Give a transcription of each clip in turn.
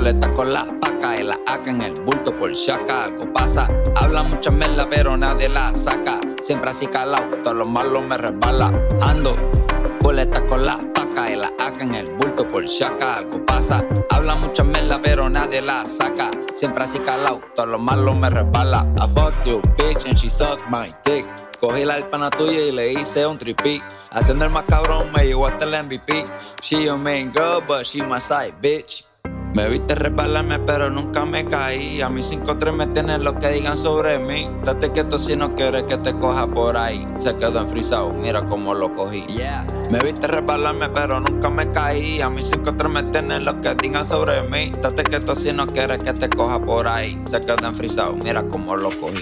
Boleta con la paca y la AK en el bulto por si acá algo pasa. Habla mucha mierda pero nadie la saca. Siempre así calao, todos los malos me resbala. Ando, boleta con la paca y la AK en el bulto por si acá algo pasa. Habla mucha mierda pero nadie la saca. Siempre así calao, todos los malos me resbala. I fucked you bitch and she sucked my dick. Cogí la hispana tuya y le hice un trippy. Haciendo el más cabrón me llegó hasta el MVP. She your main girl but she my side bitch. Me viste resbalarme pero nunca me caí. A mis 5'3 me tienen lo que digan sobre mí. Date quieto si no quieres que te coja por ahí. Se quedó enfrisado, mira cómo lo cogí. Me viste resbalarme pero nunca me caí. A mis 5'3 me tienen lo que digan sobre mí. Date quieto si no quieres que te coja por ahí. Se quedó enfrisado, mira cómo lo cogí.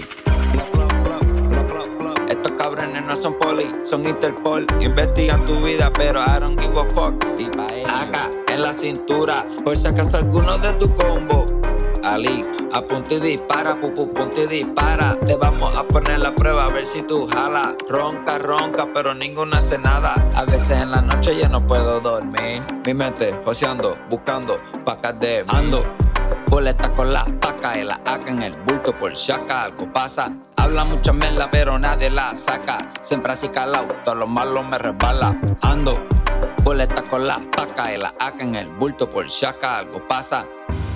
Estos cabrones no son poli, son Interpol. Investigan tu vida pero I don't give a fuck. Y pa' acá en la cintura, por si acaso alguno de tu combo. Ali, apunta y dispara, punta y dispara. Te vamos a poner la prueba a ver si tú jalas. Ronca, ronca, pero ninguno hace nada. A veces en la noche ya no puedo dormir. Mi mente joseando, buscando pacas de ando. Boleta con la paca y la AK en el bulto por si acá algo pasa. Habla mucha mierda pero nadie la saca. Siempre así calao, todos los malos me resbala. Ando, boleta con la paca y la AK en el bulto por si acá algo pasa.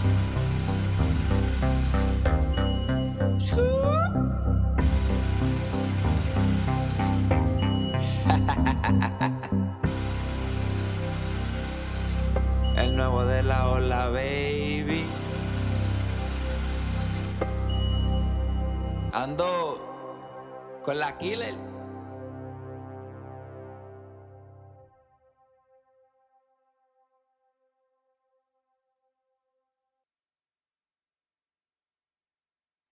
El nuevo de la ola, baby. Ando con la killer.